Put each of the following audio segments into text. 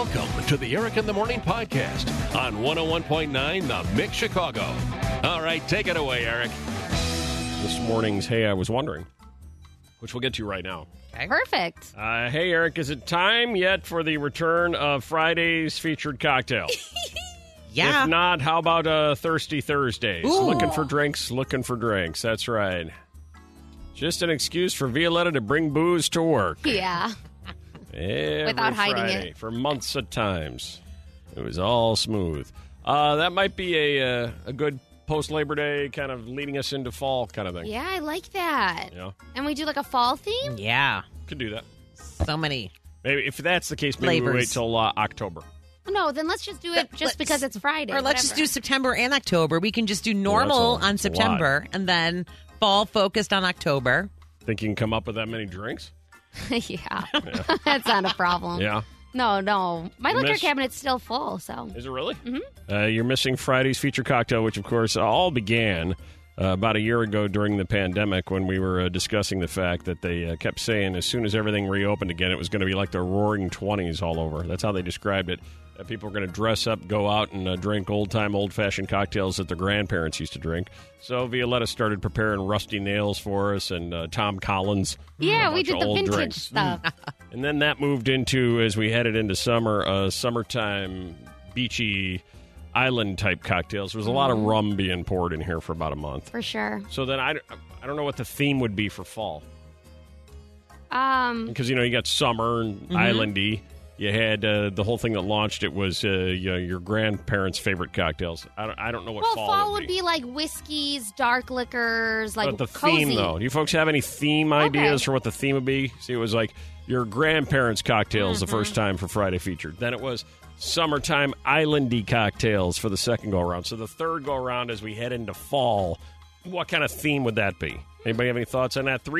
Welcome to the Eric in the Morning podcast on 101.9 The Mix Chicago. All right, take it away, Eric. This morning's Hey, I Was Wondering, which we'll get to right now. Perfect. Hey, Eric, is it time yet for the return of Friday's featured cocktail? Yeah. If not, how about Thirsty Thursdays? Ooh. Looking for drinks. That's right. Just an excuse for Violetta to bring booze to work. Yeah. Every Without hiding Friday, it. for months at times. It was all smooth. That might be a good post-Labor Day kind of leading us into fall kind of thing. Yeah, I like that. Yeah. And we do like a fall theme? Yeah. Could do that. So many. Maybe if that's the case, maybe we Flavors. wait till October. No, then let's just do it just because it's Friday. Or let's just do September and October. We can just do normal that's a on September and then fall focused on October. Think you can come up with that many drinks? Yeah. That's not a problem. Yeah. No. My liquor miss- cabinet's still full, so. Is it really? Mm-hmm. You're missing Friday's feature cocktail, which, of course, all began about a year ago during the pandemic when we were discussing the fact that they kept saying as soon as everything reopened again, it was going to be like the roaring 20s all over. That's how they described it. People were going to dress up, go out, and drink old-time, old-fashioned cocktails that their grandparents used to drink. So Violetta started preparing Rusty Nails for us and Tom Collins. Yeah, we bunch of did the old vintage drinks. stuff. And then that moved into, as we headed into summer, summertime, beachy, island-type cocktails. There was a lot of rum being poured in here for about a month. For sure. So then I don't know what the theme would be for fall. Because, you got summer and islandy. You had the whole thing that launched it was your grandparents' favorite cocktails. I don't know what fall would would be like whiskeys, dark liquors, like But the cozy. theme, though. Do you folks have any theme ideas for what the theme would be? See, it was like your grandparents' cocktails the first time for Friday featured. Then it was summertime islandy cocktails for the second go-around. So the third go-around as we head into fall, what kind of theme would that be? Anybody have any thoughts on that?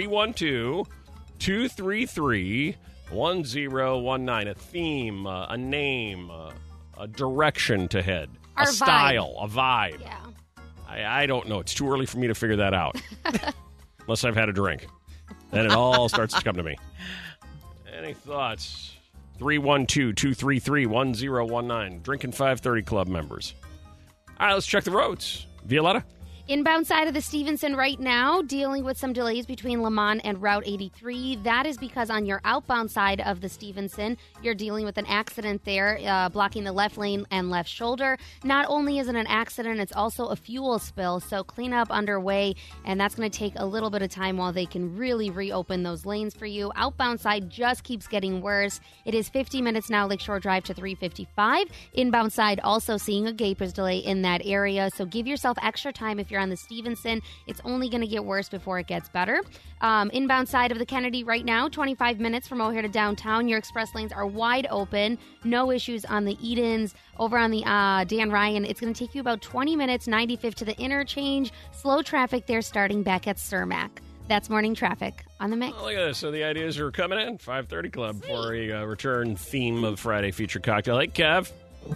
312-233-1019. A theme, a name, a direction to head, Our a vibe. style, a vibe. Yeah. I don't know. It's too early for me to figure that out. Unless I've had a drink. Then it all starts to come to me. Any thoughts? 312-233-1019. Drinking 530 Club members. All right, let's check the roads. Violetta? Inbound side of the Stevenson right now, dealing with some delays between Lamont and Route 83. That is because on your outbound side of the Stevenson, you're dealing with an accident there, blocking the left lane and left shoulder. Not only is it an accident, it's also a fuel spill, so cleanup underway, and that's going to take a little bit of time while they can really reopen those lanes for you. Outbound side just keeps getting worse. It is 50 minutes now, Lakeshore Drive to 355. Inbound side also seeing a Gapers delay in that area, so give yourself extra time if you're on the Stevenson. It's only going to get worse before it gets better. Inbound side of the Kennedy right now, 25 minutes from O'Hare to downtown. Your express lanes are wide open. No issues on the Edens. Over on the Dan Ryan, it's going to take you about 20 minutes, 95th to the interchange. Slow traffic there starting back at Cermak. That's morning traffic on the mix. Oh, look at this. So the ideas are coming in. 530 Club for a return theme of Friday feature cocktail. Hey, Kev.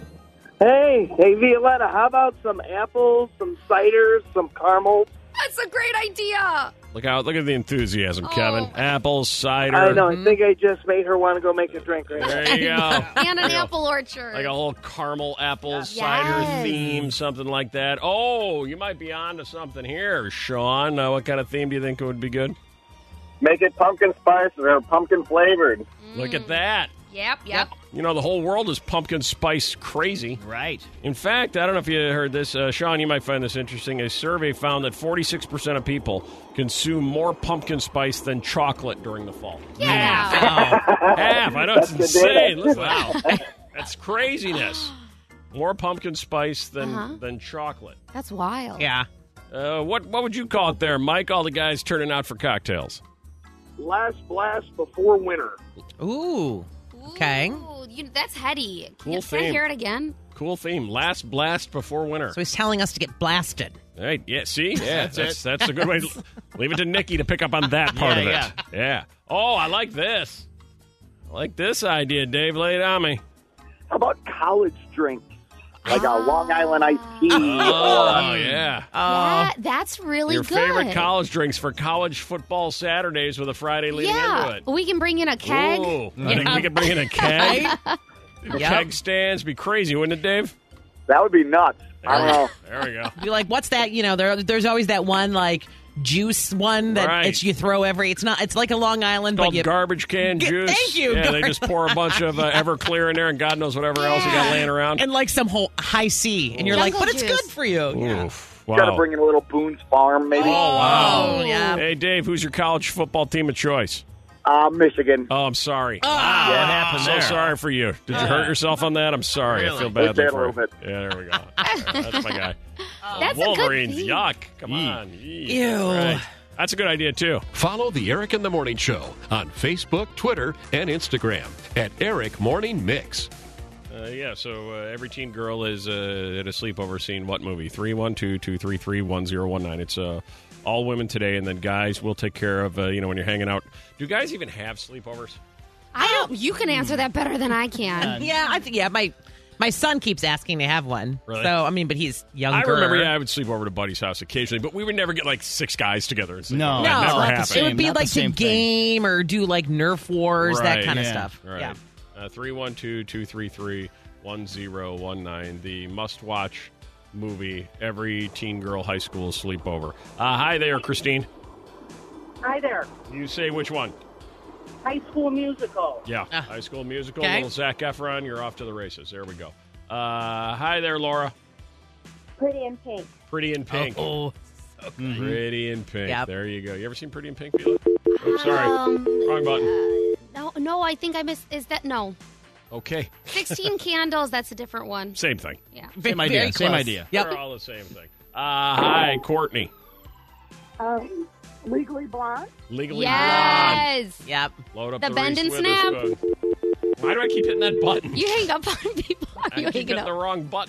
Hey, Violetta, how about some apples, some ciders, some caramels? That's a great idea. Look at the enthusiasm, Kevin. Apples, cider. I know. I think I just made her want to go make a drink right now. There you go. And an apple orchard. Like a whole caramel apple Yes. cider theme, something like that. Oh, you might be on to something here, Sean. What kind of theme do you think would be good? Make it pumpkin spice or pumpkin flavored. Look at that. Yep. The whole world is pumpkin spice crazy. Right. In fact, I don't know if you heard this. Sean, you might find this interesting. A survey found that 46% of people consume more pumpkin spice than chocolate during the fall. Yeah. Half. I know, it's That's good insane. data. Listen, wow. That's craziness. More pumpkin spice than chocolate. That's wild. Yeah. What would you call it there, Mike? All the guys turning out for cocktails. Last blast before winter. Ooh. Okay. Ooh, that's heady. Cool Can I theme. hear it again? Cool theme. Last blast before winter. So he's telling us to get blasted. All right. Yeah. See. Yeah. that's a good way. Leave it to Nikki to pick up on that part of it. Yeah. Oh, I like this. I like this idea, Dave. Lay it on me. How about college drinks? Like a Long Island iced tea. Oh, yeah. That's really Your good. favorite college drinks for college football Saturdays with a Friday leading into it. We can bring in a keg. Ooh, I think we could bring in a keg. Keg stands be crazy, wouldn't it, Dave? That would be nuts. I don't know. There we go. You're like, what's that? There's always that one like juice one that Right. you throw it's like a Long Island, Called but you garbage can juice. Thank you. Yeah, they just pour a bunch of Everclear in there and God knows whatever else you got laying around. and like some whole high C, and you're like, Jungle but it's juice. good for you. Yeah. Oof. Got to Wow. bring in a little Boone's Farm, maybe. Oh, wow. Oh, yeah. Hey, Dave, who's your college football team of choice? Michigan. Oh, I'm sorry. What happened So there? sorry for you. Did you hurt yourself on that? I'm sorry. I feel badly Did a for you. little bit. Yeah, there we go. That's my guy. That's Wolverines, a good thing. yuck. Come on. Ew. Right. That's a good idea, too. Follow the Eric in the Morning Show on Facebook, Twitter, and Instagram at Eric Morning Mix. So every teen girl is at a sleepover scene. What movie? 312-233-1019. It's all women today, and then guys will take care of, when you're hanging out. Do guys even have sleepovers? I don't. You can answer that better than I can. Yeah, I think my son keeps asking to have one. Really? So but he's younger. I remember, I would sleep over to Buddy's house occasionally, but we would never get like 6 guys together. And sleep No. over. No, That it's never not the happened. same. It would be Not the like to same thing. game or do like Nerf wars, that Right. kind of Yeah. stuff. Right. Yeah. 312-233-1019. The must-watch movie every teen girl high school sleepover. Hi there, Christine. Hi there. You say which one? High School Musical. Yeah, High School Musical. Okay. Little Zac Efron. You're off to the races. There we go. Hi there, Laura. Pretty in Pink. Pretty in Pink. Oh, Pretty in Pink. Yep. There you go. You ever seen Pretty in Pink, Vila? Oops, sorry. Wrong button. No, I think I missed. Is that no? Okay. 16 Candles. That's a different one. Same thing. Yeah. same idea. Very Same close. idea. Yep. They're all the same thing. Hi, Courtney. Legally Blonde. Legally Blonde. Yes. Yep. Load up The the bend Reese and snap. Witherspoon. Why do I keep hitting that button? You hang up on people. I You keep hang it hitting the up. wrong button.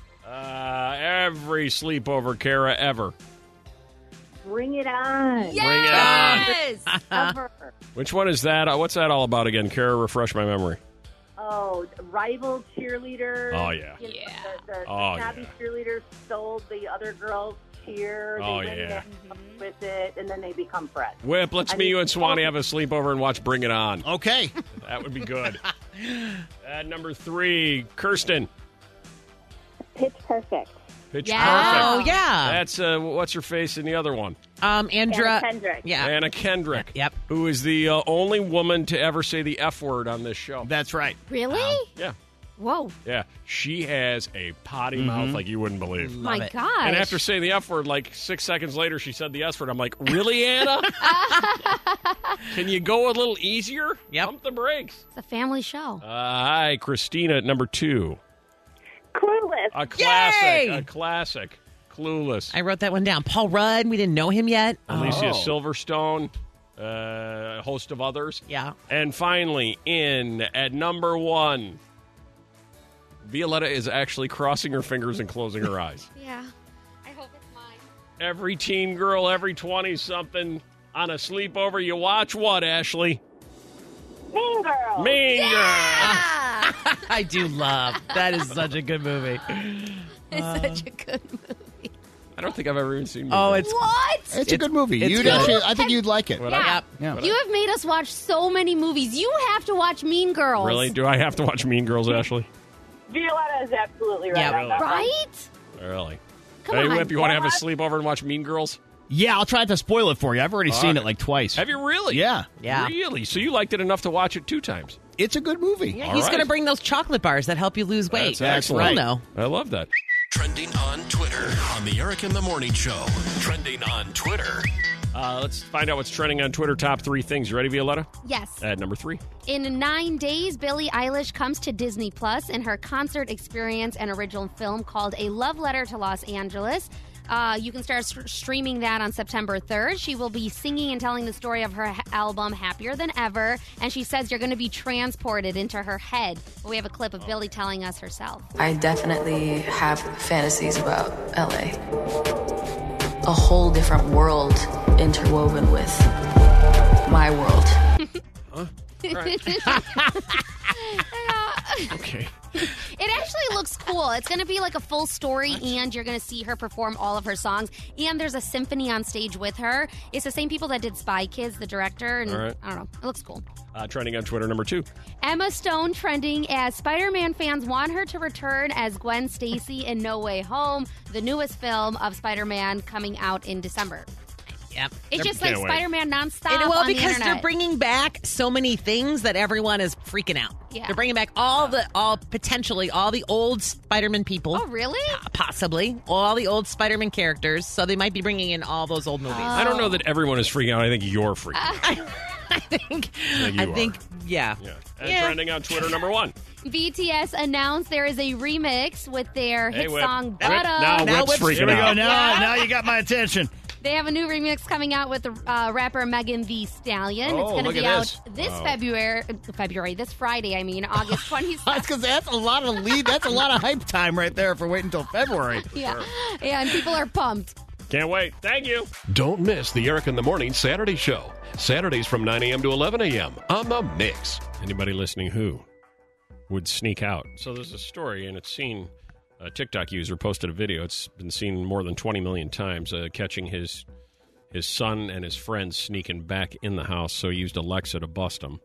Every sleepover, Kara, ever. Bring It On. Yes. Ever. Which one is that? What's that all about again? Kara, refresh my memory. Oh, rival cheerleaders. Oh, yeah. You know, Yeah. The Oh, savvy yeah. cheerleaders stole the other girls' cheer. They Oh, win yeah. them with it, and then they become friends. Whip, let's I me, mean, you, and Swanee have a sleepover and watch Bring It On. Okay. That would be good. At number 3, Kirsten. Pitch Perfect. Pitch Yeah. Perfect. Oh yeah. That's, what's her face in the other one? Andra. Anna Kendrick. Yeah. Anna Kendrick. Yep. Who is the only woman to ever say the F word on this show. That's right. Really? Yeah. Whoa. Yeah. She has a potty mouth like you wouldn't believe. My it. gosh. And after saying the F word, like 6 seconds later, she said the S word. I'm like, really, Anna? Can you go a little easier? Yep. Pump the brakes. It's a family show. Hi, Christina at number 2. Clueless. A classic. Yay! A classic. Clueless. I wrote that one down. Paul Rudd. We didn't know him yet. Alicia Oh. Silverstone. A host of others. Yeah. And finally, in at number 1, Violetta is actually crossing her fingers and closing her eyes. Yeah. I hope it's mine. Every teen girl, every 20-something on a sleepover, you watch what, Ashley? Mean Girls. Mean Girls. I do love. That is such a good movie. It's such a good movie. I don't think I've ever even seen Mean Oh, Girls. it's What? It's a good movie. it's You'd good. actually, I think you'd like it. Would I? Yeah. Yeah. You have made us watch so many movies. You have to watch Mean Girls. Really? Do I have to watch Mean Girls, Ashley? Violetta is absolutely right Yeah. on that one. Right? Really? Come Hey, on. Whip, you want to have a sleepover and watch Mean Girls? Yeah, I'll try to spoil it for you. I've already seen it like twice. Have you really? Yeah. Yeah. Really? So you liked it enough to watch it 2 times? It's a good movie. Yeah, All he's right. going to bring those chocolate bars that help you lose weight. That's excellent. We'll know. I love that. Trending on Twitter on the Eric in the Morning Show. Trending on Twitter. Let's find out what's trending on Twitter. Top 3 things. You ready, Violetta? Yes. At number 3. In 9 days, Billie Eilish comes to Disney Plus in her concert experience and original film called A Love Letter to Los Angeles. You can start streaming that on September 3rd. She will be singing and telling the story of her album Happier Than Ever, and she says you're going to be transported into her head. We have a clip of Billie telling us herself. I definitely have fantasies about LA. A whole different world interwoven with my world. Okay. It actually looks cool. cool. It's going to be like a full story, and you're going to see her perform all of her songs. And there's a symphony on stage with her. It's the same people that did Spy Kids, the director. And All right. I don't know. It looks cool. Trending on Twitter, number 2. Emma Stone trending as Spider-Man fans want her to return as Gwen Stacy in No Way Home, the newest film of Spider-Man coming out in December. Yep. It's just like Can't wait. Spider-Man nonstop Well, on the because internet. they're bringing back so many things that everyone is freaking out. Yeah. They're bringing back potentially all the old Spider-Man people. Oh, really? Possibly. All the old Spider-Man characters. So they might be bringing in all those old movies. I don't know that everyone is freaking out. I think you're freaking out. I think, you yeah. Yeah. And trending on Twitter, number 1. BTS announced there is a remix with their hit Whip. song Whip. Butter. Now Whip's freaking Here we go. out. Now you got my attention. They have a new remix coming out with the rapper Megan Thee Stallion. It's Oh, going to look be at out this Friday, August 27th. That's because that's a lot of That's a lot of hype time right there for waiting until February. Yeah, and people are pumped. Can't wait. Thank you. Don't miss the Eric in the Morning Saturday show. Saturdays from 9 a.m. to 11 a.m. on The Mix. Anybody listening who would sneak out? So there's a story, and it's seen. A TikTok user posted a video. It's been seen more than 20 million times, catching his son and his friends sneaking back in the house. So he used Alexa to bust them.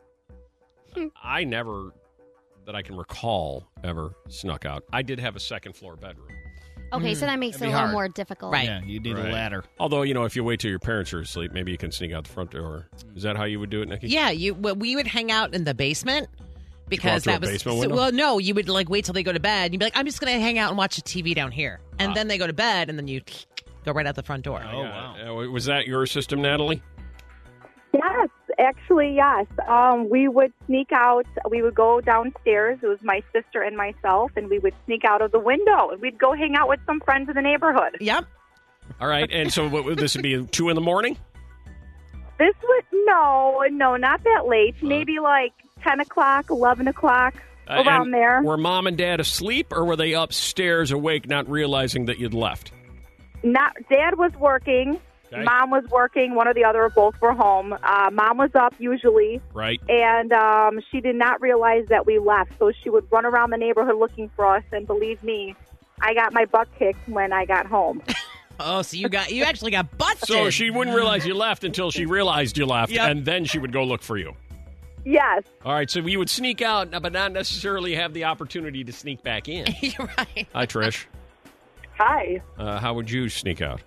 I never, that I can recall, ever snuck out. I did have a second-floor bedroom. Okay, so that makes it a That'd be little hard. more difficult. Right. Yeah, you need a ladder. Although, if you wait till your parents are asleep, maybe you can sneak out the front door. Is that how you would do it, Nikki? Yeah, we would hang out in the basement. Because through that a was basement window? well, no, you would like wait till they go to bed. You'd be like, I'm just going to hang out and watch the TV down here, and then they go to bed, and then you go right out the front door. Oh, wow. Was that your system, Natalie? Yes, actually, yes. We would sneak out. We would go downstairs. It was my sister and myself, and we would sneak out of the window. And we'd go hang out with some friends in the neighborhood. Yep. All right, and so this would be 2 in the morning? This would, no, not that late. Maybe like 10 o'clock, 11 o'clock, around And there. Were mom and dad asleep, or were they upstairs awake, not realizing that you'd left? Dad was working. Okay. Mom was working. One or the other, or both were home. Mom was up usually. Right. And she did not realize that we left. So she would run around the neighborhood looking for us. And believe me, I got my butt kicked when I got home. Oh, so you actually got busted. So she wouldn't realize you left until she realized you left, Yep. and then she would go look for you. Yes. All right, so you would sneak out, but not necessarily have the opportunity to sneak back in. You're right. Hi, Trish. Hi. How would you sneak out?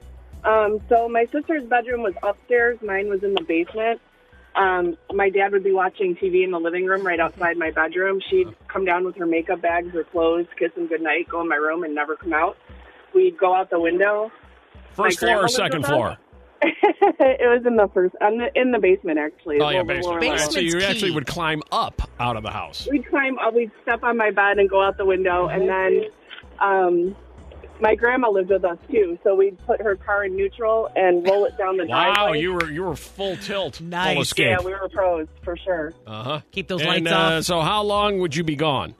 So my sister's bedroom was upstairs. Mine was in the basement. My dad would be watching TV in the living room right outside my bedroom. She'd come down with her makeup bags, her clothes, kiss him goodnight, go in my room, and never come out. We'd go out the window. First floor or second floor? It was in the first, in the basement, actually. Oh, yeah, A little basement. lower All right, level. so you Basement's actually key. would climb up out of the house. We'd climb up, we'd step on my bed and go out the window, and then my grandma lived with us too, so we'd put her car in neutral and roll it down the Wow, driveway. you were full tilt, Nice. full escape. Yeah, we were pros for sure. Uh-huh. Keep those And, lights off. So how long would you be gone?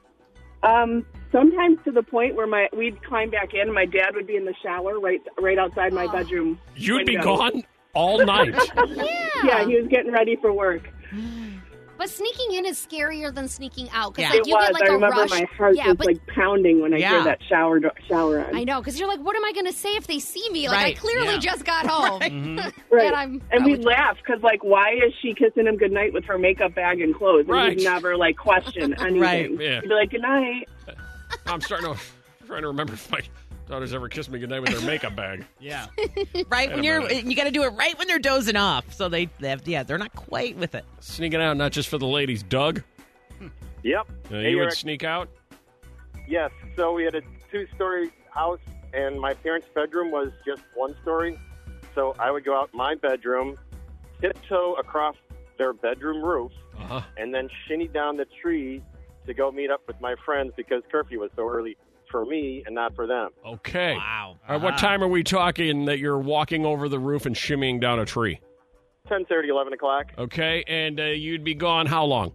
Sometimes to the point where we'd climb back in. My dad would be in the shower right outside my bedroom. You'd be window. gone all night. Yeah, he was getting ready for work. But sneaking in is scarier than sneaking out. Yeah. Like, It you was. get like I a remember rush. my heart yeah, was but like pounding when I Yeah. hear that shower on. I know, because you're like, what am I going to say if they see me? Like, I Right. clearly Yeah. just got home. Right. And I'm And we'd probably- laugh because, like, why is she kissing him goodnight with her makeup bag and clothes? And Right. we'd never, like, question anything. Right. Yeah. We'd be like, good night. I'm trying to remember if my daughters ever kissed me goodnight with their makeup bag. Yeah. Right when Wait a you're, minute. you got to do it right when they're dozing off. So they're not quite with it. Sneaking out, not just for the ladies. Doug, Yep. you would sneak out? Yes. So we had a 2-story house, and my parents' bedroom was just 1 story. So I would go out my bedroom, tiptoe across their bedroom roof, Uh-huh. and then shinny down the tree to go meet up with my friends because curfew was so early for me and not for them. Okay. Wow. All right, what time are we talking that you're walking over the roof and shimmying down a tree? 10:30, 11 o'clock. Okay, and you'd be gone how long?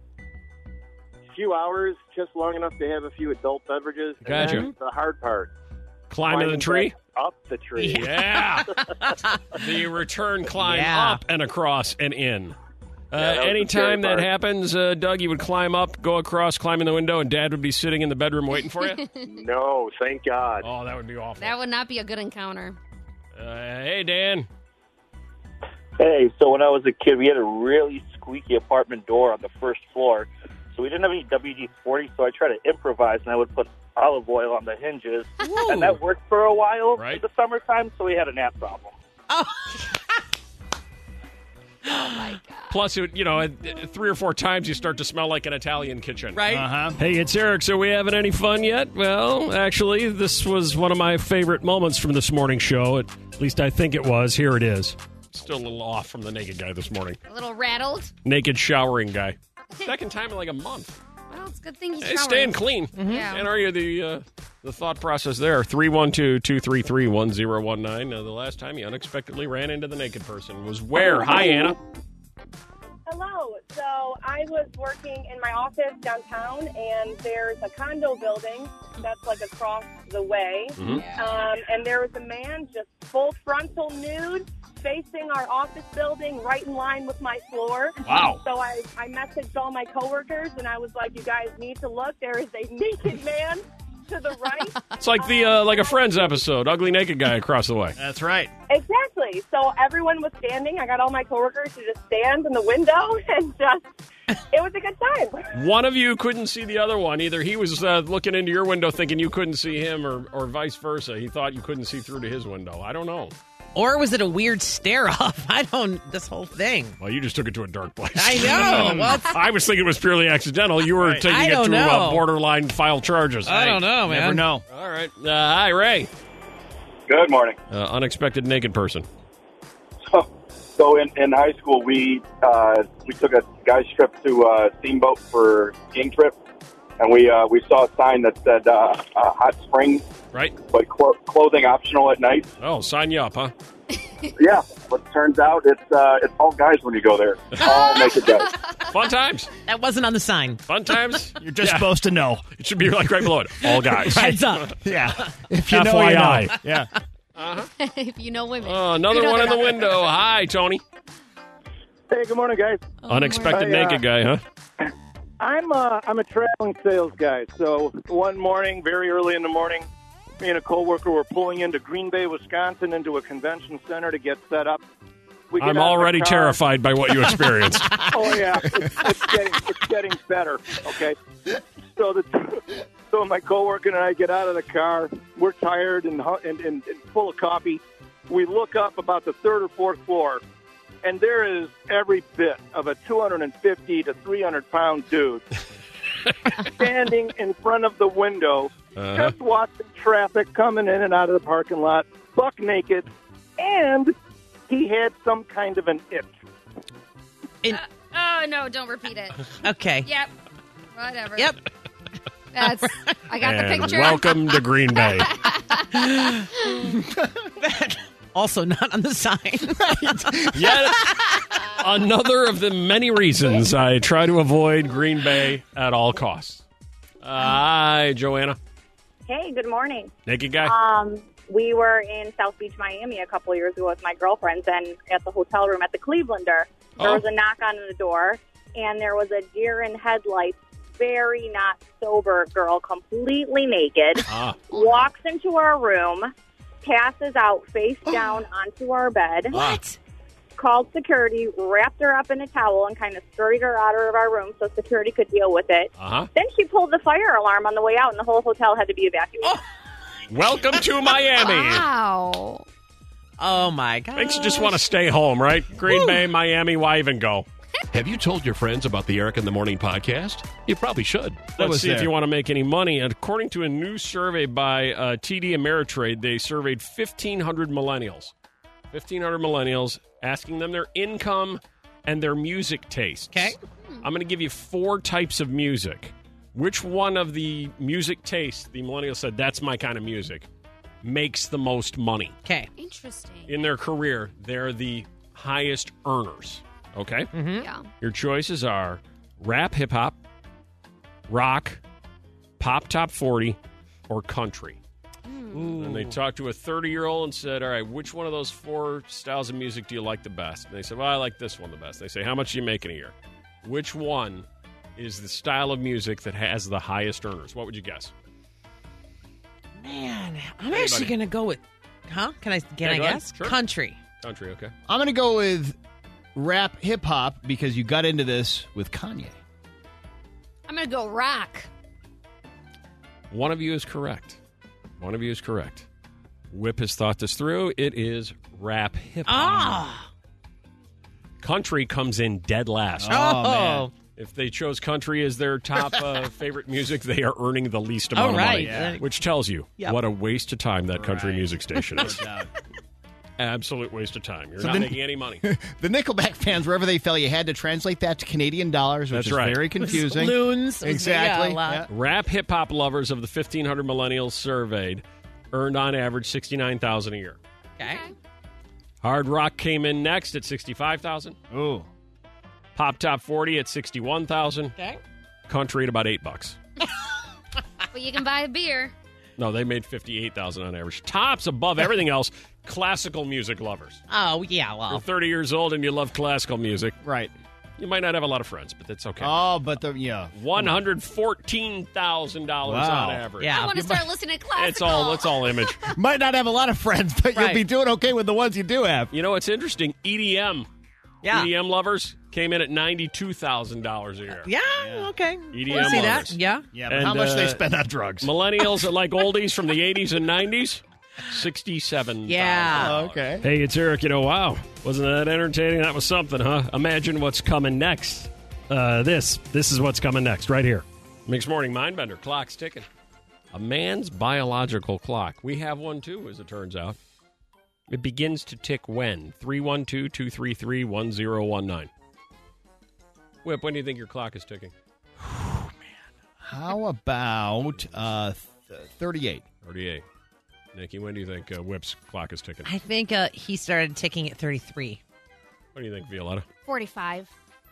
A few hours, just long enough to have a few adult beverages. Gotcha. And then the hard part. Climbing the climbing tree? back Up the tree. Yeah. The return climb Yeah. up and across and in. Anytime that happens, Doug, you would climb up, go across, climb in the window, and Dad would be sitting in the bedroom waiting for you? No, thank God. Oh, that would be awful. That would not be a good encounter. Hey, Dan. Hey, so when I was a kid, we had a really squeaky apartment door on the first floor. So we didn't have any WD-40, so I tried to improvise, and I would put olive oil on the hinges. Woo. And that worked for a while Right. in the summertime, so we had a gnat problem. Oh. Oh, my God. Plus, 3 or 4 times you start to smell like an Italian kitchen. Right? Uh-huh. Hey, it's Eric. So we having any fun yet? Well, actually, this was one of my favorite moments from this morning show. At least I think it was. Here it is. Still a little off from the naked guy this morning. A little rattled. Naked showering guy. Second time in like a month. Well, it's a good thing he's Hey, showering. staying clean. Yeah. And are you the thought process there? 312-233-1019. The last time you unexpectedly ran into the naked person was where? Hi, Anna. Hello. So I was working in my office downtown, and there's a condo building that's like across the way. And there was a man just full frontal nude facing our office building right in line with my floor. Wow. So I messaged all my coworkers, and I was like, you guys need to look. There is a naked man to the right. It's like the like a Friends episode, ugly naked guy across the way. That's right. Exactly. So everyone was standing. I got all my coworkers to just stand in the window and just, it was a good time. One of you couldn't see the other one. Either he was looking into your window thinking you couldn't see him, or vice versa. He thought you couldn't see through to his window. I don't know. Or was it a weird stare-off? This whole thing. Well, you just took it to a dark place. I know. Well, I was thinking it was purely accidental. You were taking it to borderline file charges. I don't know, man. Never know. All right. Hi, Ray. Good morning. Unexpected naked person. So in high school, we took a guys trip to Steamboat for skiing trip, and we saw a sign that said hot springs, right? But clothing optional at night. Oh, sign you up, huh? Yeah, but it turns out it's all guys when you go there. All naked guys. Fun times. That wasn't on the sign. Fun times. You're just supposed to know. It should be like right below it. All guys. Heads up. Yeah. If you know, you know. FYI. Yeah. If you know women. Another one in the window. Hi, Tony. Hey, good morning, guys. Unexpected naked guy, huh? I'm a traveling sales guy. So one morning, very early in the morning, me and a coworker were pulling into Green Bay, Wisconsin, into a convention center to get set up. We get I'm out of the already car. terrified by what you experienced. Oh yeah, it's getting better. Okay, so my coworker and I get out of the car. We're tired and full of coffee. We look up about the 3rd or 4th floor, and there is every bit of a 250 to 300 pound dude standing in front of the window, just watching traffic coming in and out of the parking lot, buck naked, and he had some kind of an itch. Oh, no, don't repeat it. Okay. Yep. Whatever. Yep. I got the And picture. welcome to Green Bay. Also not on the sign. Yet another of the many reasons I try to avoid Green Bay at all costs. Hi, Joanna. Hey, good morning. Naked guy. We were in South Beach, Miami a couple of years ago with my girlfriends, and at the hotel room at the Clevelander, there was a knock on the door, and there was a deer in headlights, very not sober girl, completely naked, walks into our room, passes out face down onto our bed. What? Called security, wrapped her up in a towel, and kind of scurried her out of our room so security could deal with it. Then she pulled the fire alarm on the way out, and the whole hotel had to be evacuated. Welcome to Miami. Wow. Oh, my God. Makes you just want to stay home, right? Green Bay, Miami, why even go? Have you told your friends about the Eric in the Morning podcast? You probably should. Let's see if you want to make any money. And according to a new survey by TD Ameritrade, they surveyed 1,500 millennials. 1,500 millennials, asking them their income and their music tastes. Okay. I'm going to give you 4 types of music. Which one of the music tastes, the millennials said, that's my kind of music, makes the most money? Okay. Interesting. In their career, they're the highest earners. Okay? Mm-hmm. Yeah. Your choices are rap, hip-hop, rock, pop top 40, or country. And they talked to a 30-year-old and said, all right, which one of those 4 styles of music do you like the best? And they said, well, I like this one the best. They say, how much do you make in a year? Which one is the style of music that has the highest earners? What would you guess? Man, I'm actually going to go with, Can I guess? Sure. Country. Country, okay. I'm going to go with rap hip-hop because you got into this with Kanye. I'm going to go rock. One of you is correct. Whip has thought this through. It is rap hip-hop. Country comes in dead last. Oh, man. If they chose country as their top favorite music, they are earning the least amount of money, which tells you what a waste of time that country music station is. Absolute waste of time. You're not making any money. The Nickelback fans, wherever they fell, you had to translate that to Canadian dollars, which is very confusing. Loons. Exactly. Rap hip-hop lovers of the 1,500 millennials surveyed earned on average $69,000 a year. Okay. Hard rock came in next at $65,000. Ooh. Pop Top 40 at $61,000. Okay. Country at about $8. But you can buy a beer. No, they made $58,000 on average. Tops above everything else, classical music lovers. Oh, yeah, well. You're 30 years old and you love classical music. Right. You might not have a lot of friends, but that's okay. Oh, but $114,000 on average. I want to start listening to classical. It's all image. Might not have a lot of friends, but you'll be doing okay with the ones you do have. You know what's interesting? EDM. Yeah. EDM lovers came in at $92,000 a year. Yeah, okay. EDM we'll see lovers. that. Yeah. Yeah, but how much they spend on drugs? Millennials that like oldies from the 80s and 90s, $67,000. Yeah. Okay. Hey, it's Eric. Wow. Wasn't that entertaining? That was something, huh? Imagine what's coming next. This is what's coming next right here. Mixed Morning Mindbender. Clock's ticking. A man's biological clock. We have one, too, as it turns out. It begins to tick when? 312-233-1019. Whip, when do you think your clock is ticking? How about 38? 38. Nikki, when do you think Whip's clock is ticking? I think he started ticking at 33. What do you think, Violetta? 45.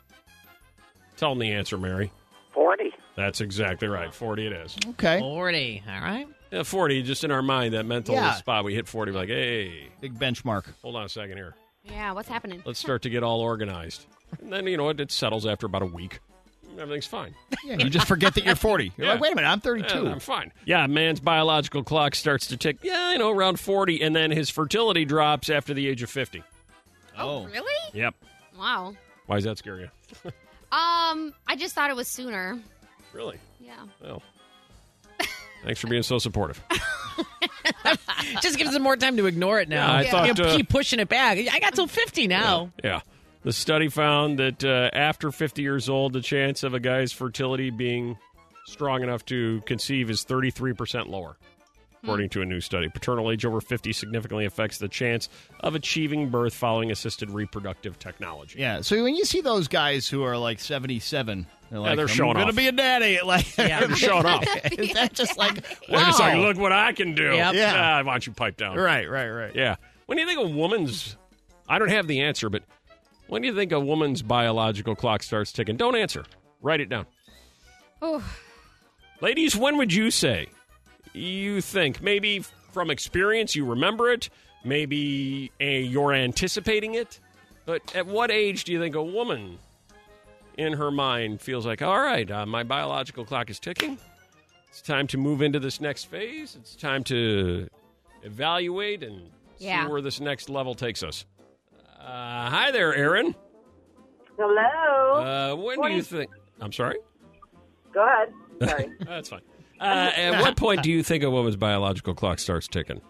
Tell him the answer, Mary. 40. That's exactly right. 40 it is. Okay. 40. All right. Yeah, 40, just in our mind, that mental spot. We hit 40, we're like, hey. Big benchmark. Hold on a second here. Yeah, what's happening? Let's start to get all organized. And then, it settles after about a week. Everything's fine. Yeah, you just forget that you're 40. You're like, wait a minute, I'm 32. Yeah, I'm fine. Yeah, man's biological clock starts to tick, around 40, and then his fertility drops after the age of 50. Oh, really? Yep. Wow. Why does that scare you? I just thought it was sooner. Really? Yeah. Well, thanks for being so supportive. Just gives him more time to ignore it now. Yeah, I thought, keep pushing it back. I got till 50 now. Yeah. The study found that after 50 years old, the chance of a guy's fertility being strong enough to conceive is 33% lower, according to a new study. Paternal age over 50 significantly affects the chance of achieving birth following assisted reproductive technology. Yeah, so when you see those guys who are like 77, they're like, they're showing off. I'm going to be a daddy. They're showing off. Is that just like, wow. They're just like, look what I can do. Yep. Yeah. Why don't you pipe down? Right. Yeah. When do you think a woman's... I don't have the answer, but when do you think a woman's biological clock starts ticking? Don't answer. Write it down. Oh. Ladies, when would you say you think? Maybe from experience you remember it. Maybe you're anticipating it. But at what age do you think a woman in her mind feels like, all right, my biological clock is ticking. It's time to move into this next phase. It's time to evaluate and see where this next level takes us. Hi there, Aaron. Hello. When do you think... I'm sorry? Go ahead. Sorry. That's fine. At what point do you think a woman's biological clock starts ticking?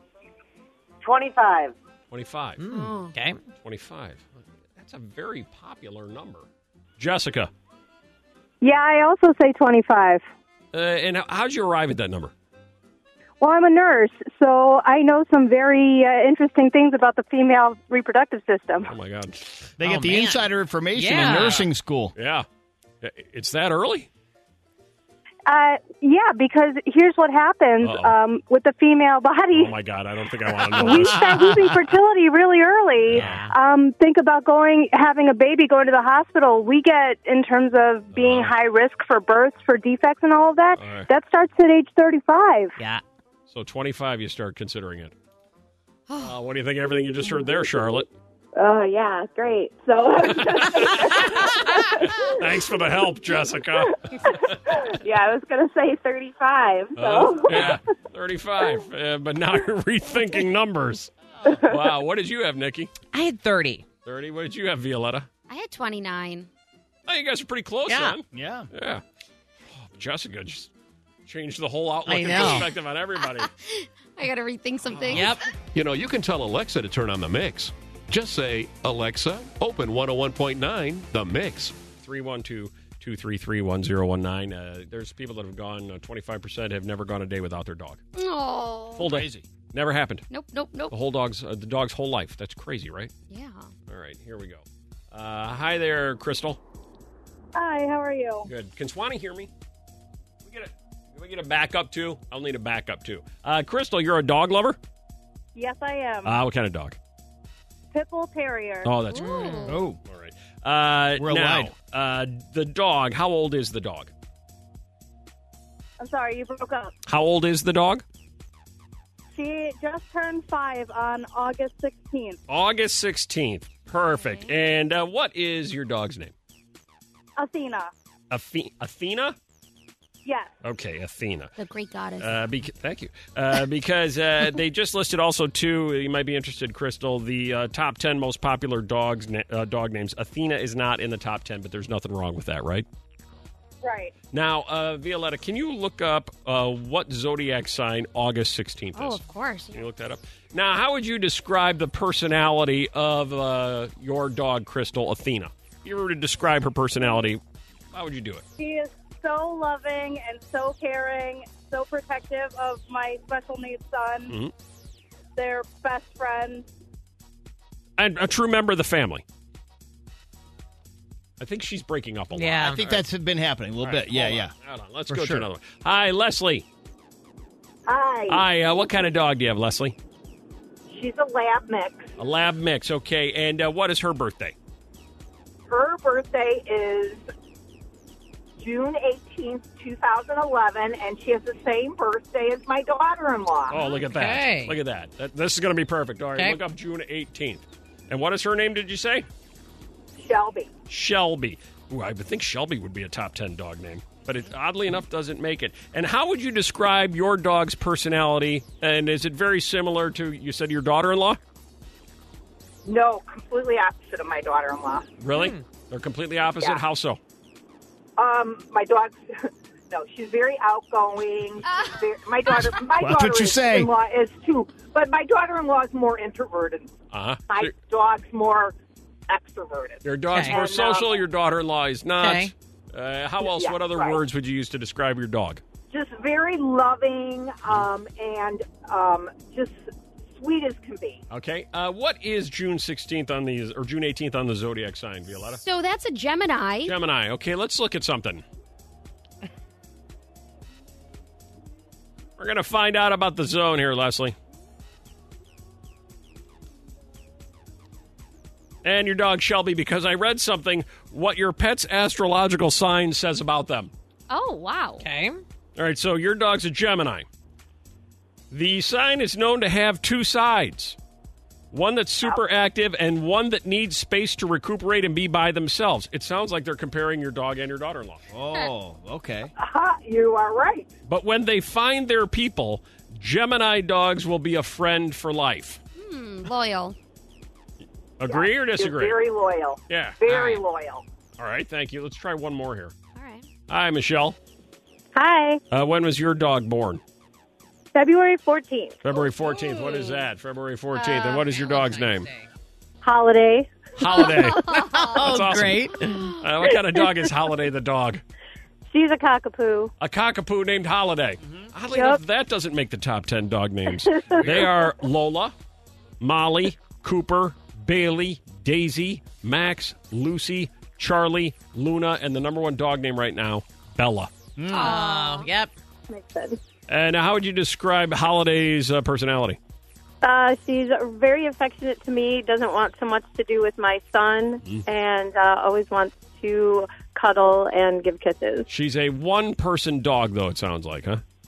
25. 25. Okay. 25. That's a very popular number. Jessica. Yeah, I also say 25. And how'd you arrive at that number? Well, I'm a nurse, so I know some very interesting things about the female reproductive system. Oh, my God. They get the insider information in nursing school. Yeah. It's that early? Yeah, because here's what happens with the female body. Oh, my God. I don't think I want to know We this. start losing fertility really early. Think about having a baby, going to the hospital. We get, in terms of being high risk for births, for defects and all of that, that starts at age 35. Yeah. So 25, you start considering it. What do you think of everything you just heard there, Charlotte? Oh, yeah, great. So, Thanks for the help, Jessica. yeah, I was going to say 35. So. Yeah, 35. But now you're rethinking numbers. Wow. What did you have, Nikki? I had 30. 30. What did you have, Violetta? I had 29. Oh, you guys are pretty close, Yeah. then. Yeah. Yeah. Oh, Jessica just changed the whole outlook I and know. perspective on everybody. I got to rethink some things. Yep. You know, you can tell Alexa to turn on the mix. Just say, Alexa, open 101.9 The Mix. 312-233-1019. There's people that have gone 25% have never gone a day without their dog. Oh. Full day. Crazy. Never happened. Nope. The dog's whole life. That's crazy, right? Yeah. All right, here we go. Hi there, Crystal. Hi, how are you? Good. Can Swanee hear me? Can we get a backup too? I'll need a backup too. Crystal, you're a dog lover? Yes, I am. What kind of dog? Pitbull Terrier. Oh, that's great. Oh. All right. We're now, the dog, how old is the dog? I'm sorry, you broke up. How old is the dog? She just turned 5 on August 16th. August 16th. Perfect. And what is your dog's name? Athena. Athena? Yes. Okay, Athena. The great goddess. Thank you. Because they just listed also, too, you might be interested, Crystal, the top 10 most popular dog names. Athena is not in the top 10, but there's nothing wrong with that, right? Right. Now, Violetta, can you look up what zodiac sign August 16th is? Oh, of course. Can you look that up? Now, how would you describe the personality of your dog, Crystal, Athena? If you were to describe her personality, how would you do it? She is so loving and so caring, so protective of my special needs son. Mm-hmm. They're best friends. And a true member of the family. I think she's breaking up a lot. Yeah. I think that's been happening a little bit. Yeah. Hold on. Let's For go sure. to another one. Hi, Leslie. Hi. Hi, what kind of dog do you have, Leslie? She's a lab mix. A lab mix, okay. And what is her birthday? Her birthday is June 18th, 2011, and she has the same birthday as my daughter-in-law. Oh, look at Okay. that. Look at that. This is going to be perfect. All right, Okay. look up June 18th. And what is her name, did you say? Shelby. Shelby. Ooh, I would think Shelby would be a top 10 dog name, but it oddly enough doesn't make it. And how would you describe your dog's personality? And is it very similar to, you said, your daughter-in-law? No, completely opposite of my daughter-in-law. Really? They're completely opposite? Yeah. How so? My dog's... No, she's very outgoing. My daughter, That's what you say. daughter-in-law is too, but my daughter-in-law is more introverted. Uh-huh. My dog's more extroverted. Your dog's Okay. more And, social, your daughter-in-law is not. Okay. How else? Yeah, What other right. words would you use to describe your dog? Just very loving and just sweet as can be. Okay. What is June 16th on the, or June 18th on the zodiac sign, Violetta? So that's a Gemini. Gemini. Okay, let's look at something. We're going to find out about the zone here, Leslie. And your dog, Shelby, because I read something, what your pet's astrological sign says about them. Oh, wow. Okay. All right, so your dog's a Gemini. The sign is known to have two sides. One that's super active and one that needs space to recuperate and be by themselves. It sounds like they're comparing your dog and your daughter-in-law. Oh, okay. You are right. But when they find their people, Gemini dogs will be a friend for life. Loyal. Agree or She's disagree? very loyal. Yeah. Very All right. loyal. All right, thank you. Let's try one more here. All right. Hi, Michelle. Hi. When was your dog born? February 14th. February 14th. What is that? February 14th. And what is your dog's name? Holiday. Holiday. Oh, That's awesome. great. What kind of dog is Holiday the dog? She's a cockapoo. A cockapoo named Holiday. Oddly enough, that doesn't make the top 10 dog names. They are Lola, Molly, Cooper, Bailey, Daisy, Max, Lucy, Charlie, Luna, and the number one dog name right now, Bella. Oh, yep. Makes sense. And how would you describe Holiday's personality? She's very affectionate to me, doesn't want so much to do with my son, and always wants to cuddle and give kisses. She's a one-person dog, though, it sounds like, huh?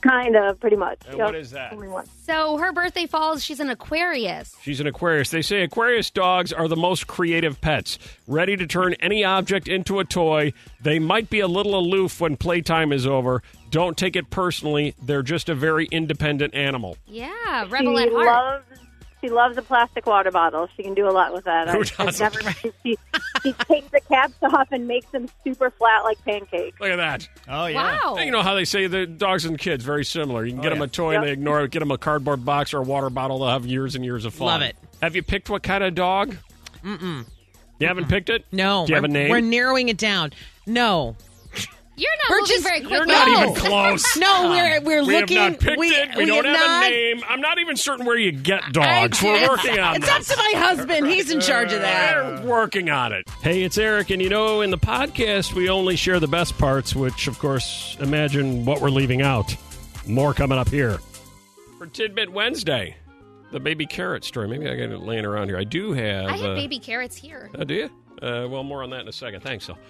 Kind of, pretty much. And what is that? Only one. So her birthday falls. She's an Aquarius. She's an Aquarius. They say Aquarius dogs are the most creative pets, ready to turn any object into a toy. They might be a little aloof when playtime is over. Don't take it personally. They're just a very independent animal. Yeah, rebel at heart. She loves a plastic water bottle. She can do a lot with that. Who doesn't? She takes the caps off and makes them super flat like pancakes. Look at that. Oh, yeah. Wow. You know how they say the dogs and kids, very similar. You can get them a toy and they ignore it. Get them a cardboard box or a water bottle. They'll have years and years of fun. Love it. Have you picked what kind of dog? Mm-mm. You haven't picked it? No. Do you have a name? We're narrowing it down. No. You're not moving very quickly. You're not even close. No, we're we looking. have not picked it. We don't have not. a name. I'm not even certain where you get dogs. We're working on It's this. up to my husband. He's in charge of that. We're working on it. Hey, it's Eric, and in the podcast, we only share the best parts, which, of course, imagine what we're leaving out. More coming up here. For Tidbit Wednesday, the baby carrot story. Maybe I got it laying around here. I do have... I have baby carrots here. Oh, do you? Well, more on that in a second. Thanks, Phil.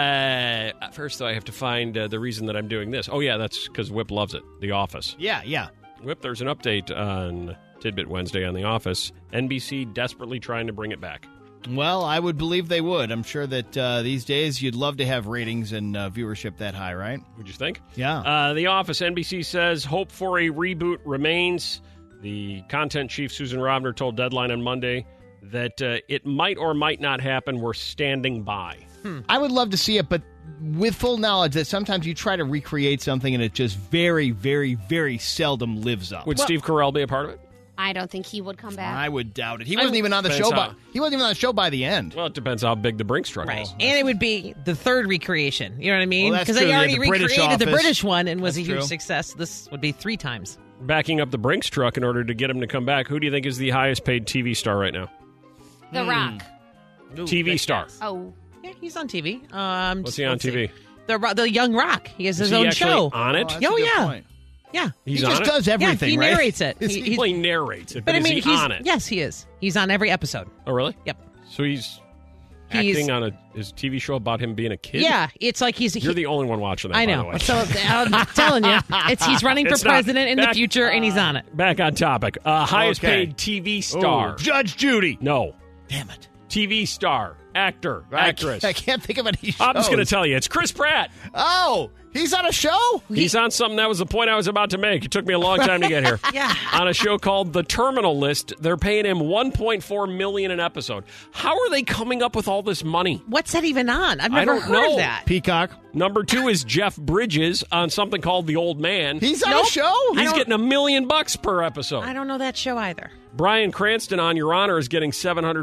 First, though, I have to find the reason that I'm doing this. Oh, yeah, that's because Whip loves it. The Office. Yeah. Whip, there's an update on Tidbit Wednesday on The Office. NBC desperately trying to bring it back. Well, I would believe they would. I'm sure that these days you'd love to have ratings and viewership that high, right? Would you think? Yeah. The Office, NBC says, hope for a reboot remains. The content chief, Susan Rovner, told Deadline on Monday that it might or might not happen. We're standing by. I would love to see it, but with full knowledge that sometimes you try to recreate something and it just very, very, very seldom lives up. Would Steve Carell be a part of it? I don't think he would come back. I would doubt it. He wasn't even on the show. He wasn't even on the show by the end. Well, it depends how big the Brinks truck is. And it would be the third recreation. You know what I mean? Well, that's Because true. they Yeah, already the British recreated the Office. British one and was That's a huge true. success. This would be 3 times. Backing up the Brinks truck in order to get him to come back, who do you think is the highest paid TV star right now? The Rock. TV star. Oh. Yeah, he's on TV. What's he on TV? The Young Rock. He has his Is he own actually show. on it? that's a good point. Yeah. He's He on just it? does everything, he right? narrates it. Well, he narrates it, But but I is mean, he he's on it? Yes, he is. He's on every episode. Oh, really? Yep. So he's acting on his TV show about him being a kid? Yeah, it's like You're the only one watching that, I by the know. way. So I'm telling you, he's running for It's not. president in the Back- future, and he's on it. Back on topic. Highest Okay. paid TV star. Oh, Judge Judy. No. Damn it. TV star. Actor. Actress. I can't think of any shows. I'm just going to tell you. It's Chris Pratt. Oh, he's on a show? He's on something. That was the point I was about to make. It took me a long time to get here. Yeah. On a show called The Terminal List, they're paying him $1.4 million an episode. How are they coming up with all this money? What's that even on? I've I never don't heard know. of that. Peacock. Number 2 is Jeff Bridges on something called The Old Man. He's on a show? He's getting $1 million per episode. I don't know that show either. Bryan Cranston on Your Honor is getting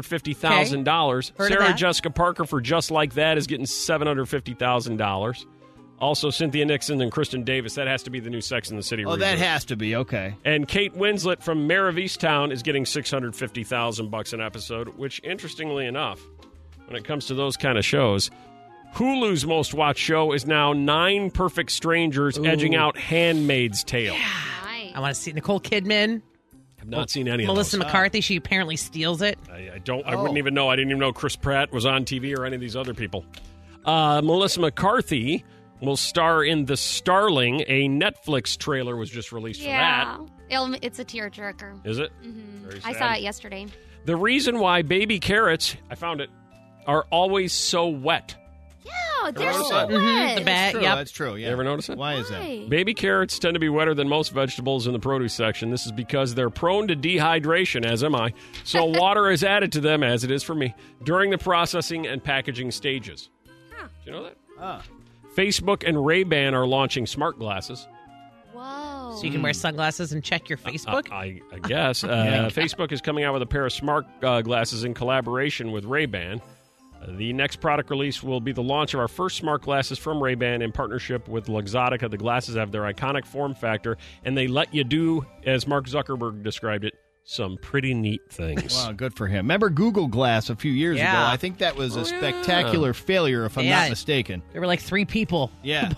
$750,000. Heard of Sarah that. Jessica Parker for Just Like That is getting $750,000. Also, Cynthia Nixon and Kristen Davis. That has to be the new Sex and the City. Oh, reboot. that has to be. Okay. And Kate Winslet from Mayor of Easttown is getting $650,000 an episode, which, interestingly enough, when it comes to those kind of shows, Hulu's most watched show is now 9 Perfect Strangers, edging out Handmaid's Tale. Nice. I want to see Nicole Kidman. I've not seen any Melissa of those. McCarthy. She apparently steals it. I don't. I wouldn't even know. I didn't even know Chris Pratt was on TV or any of these other people. Melissa McCarthy will star in The Starling. A Netflix trailer was just released for that. It's a tearjerker. Is it? Mm-hmm. Very I sad. saw it yesterday. The reason why baby carrots, I found it, are always so wet. Yeah, they're notice so that? wet. The bag. True, Yep. that's true. Yeah. You ever notice it? Why is that? Why? Baby carrots tend to be wetter than most vegetables in the produce section. This is because they're prone to dehydration, as am I. So water is added to them, as it is for me, during the processing and packaging stages. Huh. Do you know that? Ah. Facebook and Ray-Ban are launching smart glasses. Whoa. So you can wear sunglasses and check your Facebook? I guess. Facebook is coming out with a pair of smart glasses in collaboration with Ray-Ban. The next product release will be the launch of our first smart glasses from Ray-Ban in partnership with Luxottica. The glasses have their iconic form factor, and they let you do, as Mark Zuckerberg described it, some pretty neat things. Wow, good for him. Remember Google Glass a few years ago? Yeah. I think that was a spectacular failure, if I'm not mistaken. There were like 3 people. Yeah.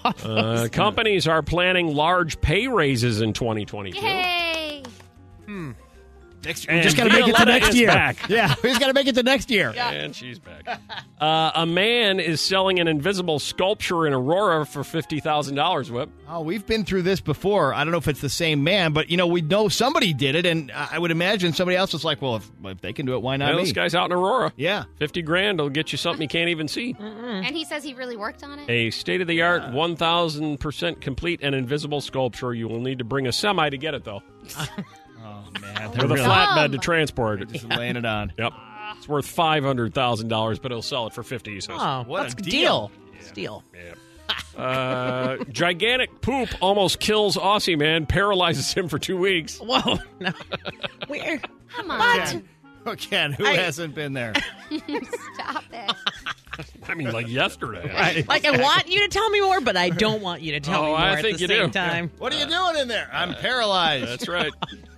Companies are planning large pay raises in 2022. Yay. We just got to make it to next year. Back. Yeah, we just got to make it to next year. And she's back. A man is selling an invisible sculpture in Aurora for $50,000, Whip. Oh, we've been through this before. I don't know if it's the same man, but, we know somebody did it, and I would imagine somebody else was like, well, if they can do it, why not me? This guy's out in Aurora. Yeah. $50,000 will get you something you can't even see. And he says he really worked on it? A state-of-the-art, 1,000% complete and invisible sculpture. You will need to bring a semi to get it, though. Oh, man. With a flatbed to transport it. Just laying it on. Yep. It's worth $500,000, but he'll sell it for $50,000, he says. Oh, What a deal. deal. Steal. Yeah. Gigantic poop almost kills Aussie man, paralyzes him for 2 weeks. Whoa. No. Where? Come on. What? Again, who hasn't been there? Stop it. I mean, like yesterday. Right. Like, I want you to tell me more, but I don't want you to tell me more I at think the you same do. time. What are you doing in there? I'm paralyzed. That's right.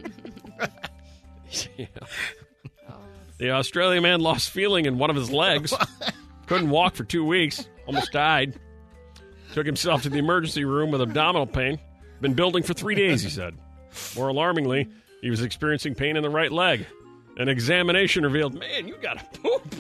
Yeah. The Australian man lost feeling in one of his legs. Couldn't walk for 2 weeks. Almost died. Took himself to the emergency room with abdominal pain. Been building for 3 days, he said. More alarmingly, he was experiencing pain in the right leg. An examination revealed, man, you got to poop.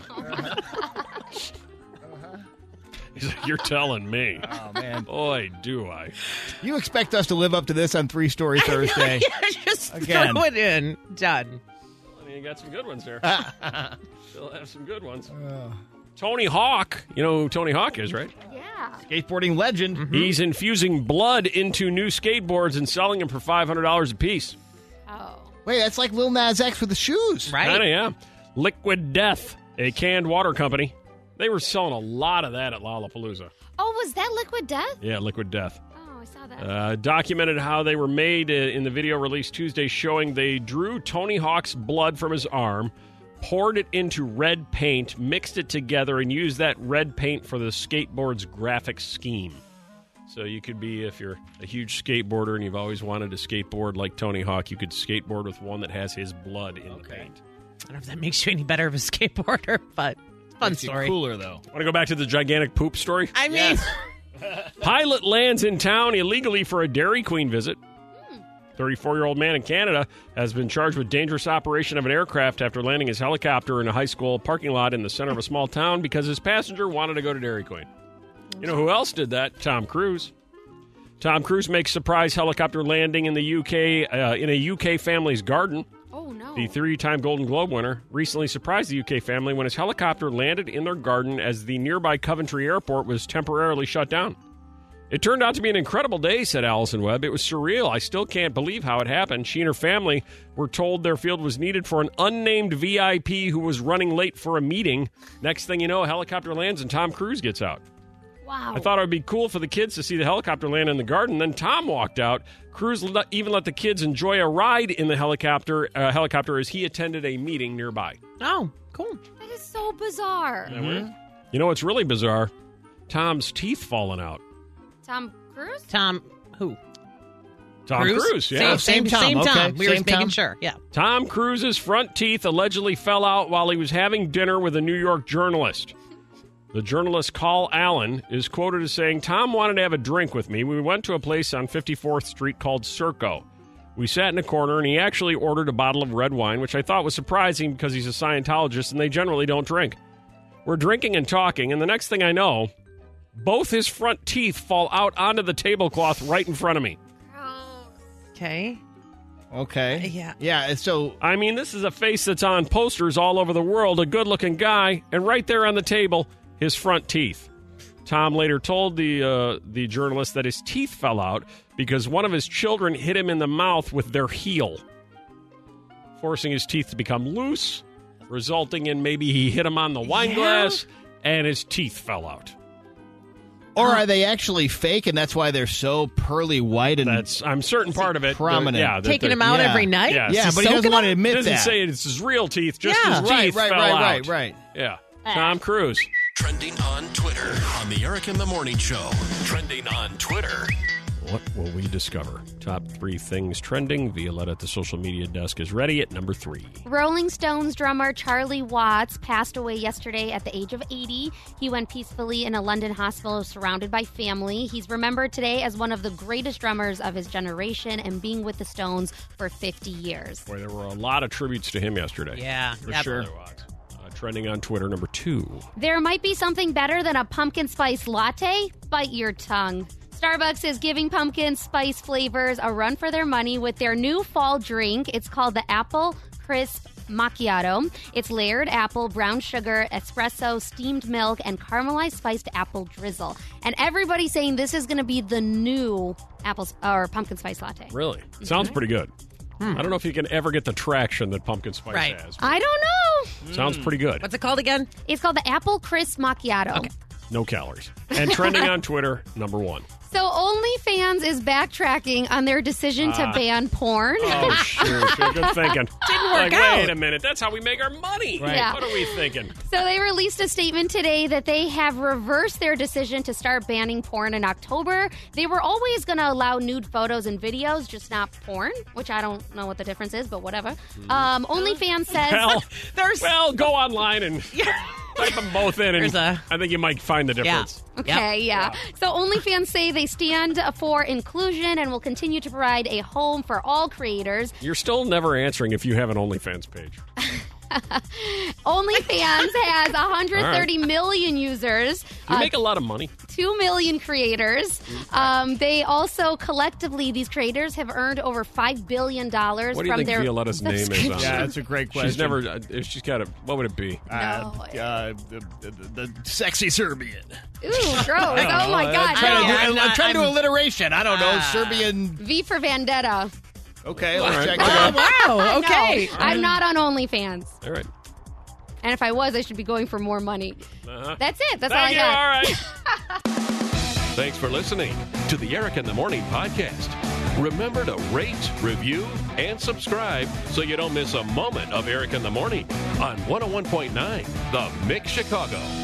He's like, you're telling me. Oh, man. Boy, do I. You expect us to live up to this on 3 Story Thursday? Yeah, just Again. throw it in. Done. Well, you got some good ones there. Still have some good ones. Tony Hawk. You know who Tony Hawk is, right? Yeah. Skateboarding legend. Mm-hmm. He's infusing blood into new skateboards and selling them for $500 a piece. Oh. Wait, that's like Lil Nas X with the shoes. Right? Kinda, yeah. Liquid Death, a canned water company. They were selling a lot of that at Lollapalooza. Oh, was that Liquid Death? Yeah, Liquid Death. Oh, I saw that. Documented how they were made in the video released Tuesday, showing they drew Tony Hawk's blood from his arm, poured it into red paint, mixed it together, and used that red paint for the skateboard's graphic scheme. So you could be, if you're a huge skateboarder and you've always wanted to skateboard like Tony Hawk, you could skateboard with one that has his blood in the paint. I don't know if that makes you any better of a skateboarder, but fun Makes you story. cooler, though. Want to go back to the gigantic poop story? I mean, Pilot lands in town illegally for a Dairy Queen visit. 34-year-old man in Canada has been charged with dangerous operation of an aircraft after landing his helicopter in a high school parking lot in the center of a small town because his passenger wanted to go to Dairy Queen. You know who else did that? Tom Cruise. Tom Cruise makes surprise helicopter landing in the UK in a UK family's garden. Oh, no. The 3-time Golden Globe winner recently surprised the UK family when his helicopter landed in their garden as the nearby Coventry Airport was temporarily shut down. It turned out to be an incredible day, said Allison Webb. It was surreal. I still can't believe how it happened. She and her family were told their field was needed for an unnamed VIP who was running late for a meeting. Next thing you know, a helicopter lands and Tom Cruise gets out. Wow. I thought it would be cool for the kids to see the helicopter land in the garden. Then Tom walked out. Cruise even let the kids enjoy a ride in the helicopter as he attended a meeting nearby. oh, cool. That is so bizarre. You know what's really bizarre? Tom's teeth falling out. Tom Cruise? Tom, who? Tom Cruise, yeah. Same Tom. Same Tom. We were Same making Tom. sure. Yeah. Tom Cruise's front teeth allegedly fell out while he was having dinner with a New York journalist. The journalist, Carl Allen, is quoted as saying, Tom wanted to have a drink with me. We went to a place on 54th Street called Circo. We sat in a corner, and he actually ordered a bottle of red wine, which I thought was surprising because he's a Scientologist, and they generally don't drink. We're drinking and talking, and the next thing I know, both his front teeth fall out onto the tablecloth right in front of me. Okay. Okay. Yeah. Yeah, so... I mean, this is a face that's on posters all over the world, a good-looking guy, and right there on the table, his front teeth. Tom later told the journalist that his teeth fell out because one of his children hit him in the mouth with their heel, forcing his teeth to become loose, resulting in maybe he hit him on the wine glass, and his teeth fell out. Or are they actually fake, and that's why they're so pearly white and I'm certain part of it. prominent? Yeah, Taking him out every night? Yes. Yeah, but he doesn't want to He admit doesn't that. say it's his real teeth, just Yeah. his teeth fell out. Right. Yeah. Tom Cruise. Trending on Twitter on the Eric in the Morning Show. Trending on Twitter. What will we discover? Top 3 things trending. Violetta at the social media desk is ready at number 3. Rolling Stones drummer Charlie Watts passed away yesterday at the age of 80. He went peacefully in a London hospital surrounded by family. He's remembered today as one of the greatest drummers of his generation and being with the Stones for 50 years. Boy, there were a lot of tributes to him yesterday. Yeah, for sure. Trending on Twitter, number 2. There might be something better than a pumpkin spice latte. Bite your tongue. Starbucks is giving pumpkin spice flavors a run for their money with their new fall drink. It's called the Apple Crisp Macchiato. It's layered apple, brown sugar, espresso, steamed milk, and caramelized spiced apple drizzle. And everybody's saying this is going to be the new apple or pumpkin spice latte. Really? Sounds pretty good. I don't know if you can ever get the traction that pumpkin spice has. I don't know. Sounds pretty good. What's it called again? It's called the Apple Crisp Macchiato. Okay. No calories. And trending on Twitter, number 1. So OnlyFans is backtracking on their decision to ban porn. Oh, shoot. Good thinking. Didn't work out. Wait a minute. That's how we make our money. Right. Yeah. What are we thinking? So they released a statement today that they have reversed their decision to start banning porn in October. They were always going to allow nude photos and videos, just not porn, which I don't know what the difference is, but whatever. OnlyFans says... Well, go online and... Type them both in, and I think you might find the difference. Yeah. Okay, yeah. So OnlyFans say they stand for inclusion and will continue to provide a home for all creators. You're still never answering if you have an OnlyFans page. OnlyFans has 130 million users. You make a lot of money. 2 million creators. They also collectively, these creators have earned over $5 billion what do you from think their Violetta's name is on Yeah, there? that's a great question. She's never. She's got a. What would it be? The sexy Serbian. Ooh, gross. Oh, my God. I'm trying to do alliteration. I don't know. Serbian. V for Vendetta. Okay, let's right. check it out. Wow, okay. No, I'm not on OnlyFans. All right. And if I was, I should be going for more money. That's it. That's Thank all I got. All right. Thanks for listening to the Eric in the Morning podcast. Remember to rate, review, and subscribe so you don't miss a moment of Eric in the Morning on 101.9 The Mix Chicago.